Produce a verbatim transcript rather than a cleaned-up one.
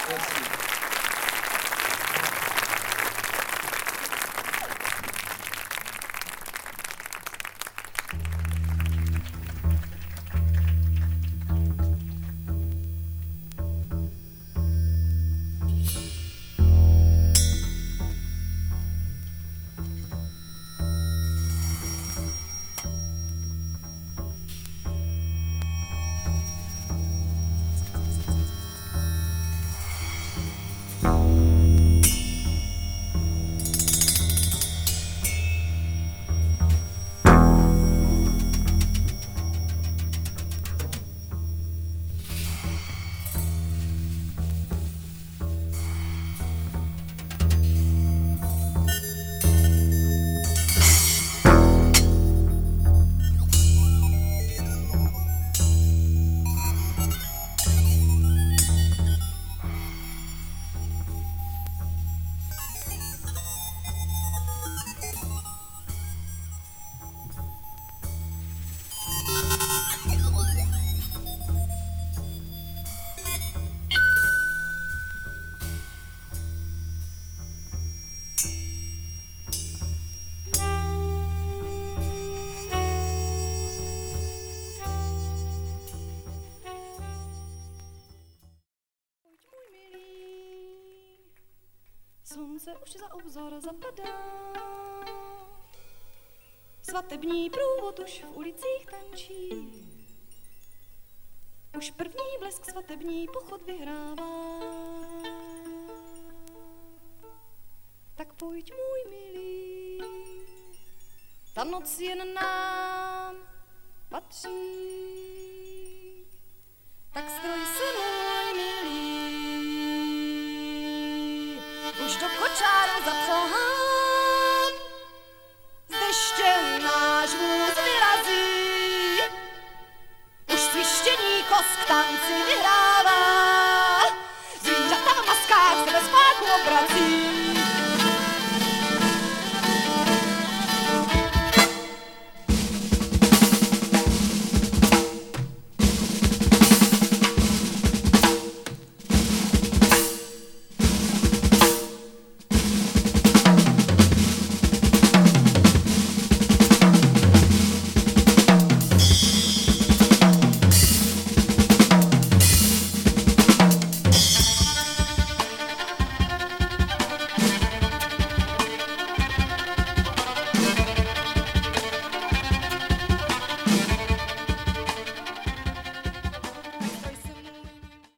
Slunce už za obzor zapadá, svatební průvod už v ulicích tančí, už první blesk svatební pochod vyhrává. Tak pojď, můj milý, ta noc jen nám patří, tak stroj se, můj milý, už do kočáru zapřahám, z deště náš vůz vyrazí, už svištění kosk tanci vyrazí.